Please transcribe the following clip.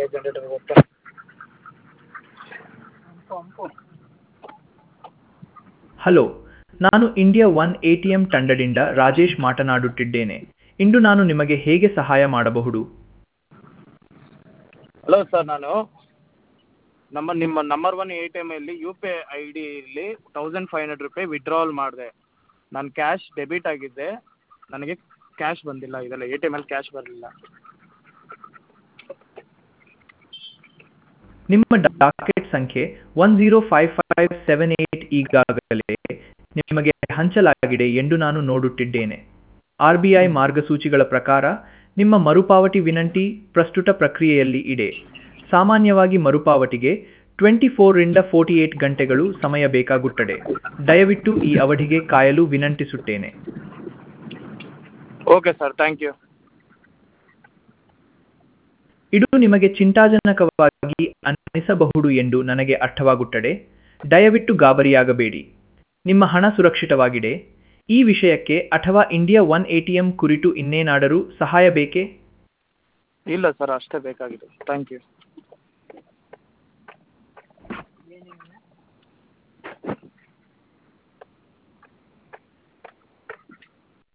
Generator ಗೊತ್ತಾ? Hello, ನಾನು India one ATM ತಂಡದಿಂದ ರಾಜೇಶ್ ಮಾತನಾಡುತ್ತಿದ್ದೇನೆ. ಇಂದು ನಾನು ನಿಮಗೆ ಹೇಗೆ ಸಹಾಯ ಮಾಡಬಹುದು? ಹಲೋ ಸರ್, ನಾನು ನಿಮ್ಮ ನಂಬರ್ ಒನ್ ಎ ಟಿ ಎಮಲ್ಲಿ ಯು ಪಿ ಐ ಐ ಡಿಯಲ್ಲಿ ₹1500 ವಿಡ್ರಾವಲ್ ಮಾಡಿದೆ. ನಾನು ಕ್ಯಾಶ್ ಡೆಬಿಟ್ ಆಗಿದ್ದೆ, ನನಗೆ ಕ್ಯಾಶ್ ಬಂದಿಲ್ಲ. ಇದೆಲ್ಲ ಎ ಟಿ ಎಮಲ್ಲಿ ಕ್ಯಾಶ್ ಬರಲಿಲ್ಲ. ನಿಮ್ಮ ಡಾಕೆಟ್ ಸಂಖ್ಯೆ 105578 ಈಗಾಗಲೇ ನಿಮಗೆ ಹಂಚಲಾಗಿದೆ ಎಂದು ನಾನು ನೋಡುತ್ತಿದ್ದೇನೆ. RBI ಮಾರ್ಗಸೂಚಿಗಳ ಪ್ರಕಾರ ನಿಮ್ಮ ಮರುಪಾವತಿ ವಿನಂತಿ ಪ್ರಸ್ತುತ ಪ್ರಕ್ರಿಯೆಯಲ್ಲಿ ಇದೆ. ಸಾಮಾನ್ಯವಾಗಿ ಮರುಪಾವತಿಗೆ 24 ರಿಂದ 48 ಗಂಟೆಗಳು ಸಮಯ ಬೇಕಾಗುತ್ತದೆ. ದಯವಿಟ್ಟು ಈ ಅವಧಿಗೆ ಕಾಯಲು ವಿನಂತಿಸುತ್ತೇನೆ. Okay sir, thank you. ಇದು ನಿಮಗೆ ಚಿಂತಾಜನಕವಾಗಿ ಅನ್ನಿಸಬಹುದು ಎಂದು ನನಗೆ ಅರ್ಥವಾಗುತ್ತದೆ. ದಯವಿಟ್ಟು ಗಾಬರಿಯಾಗಬೇಡಿ. ನಿಮ್ಮ ಹಣ ಸುರಕ್ಷಿತವಾಗಿದೆ. ಈ ವಿಷಯಕ್ಕೆ ಅಥವಾ ಇಂಡಿಯಾ ಒನ್ ಎಟಿಎಂ ಕುರಿತು ಇನ್ನೇನಾದರೂ ಸಹಾಯ ಬೇಕೇ? ಇಲ್ಲ ಸರ್, ಅಷ್ಟೇ ಬೇಕಾಗಿದೆ. Thank you.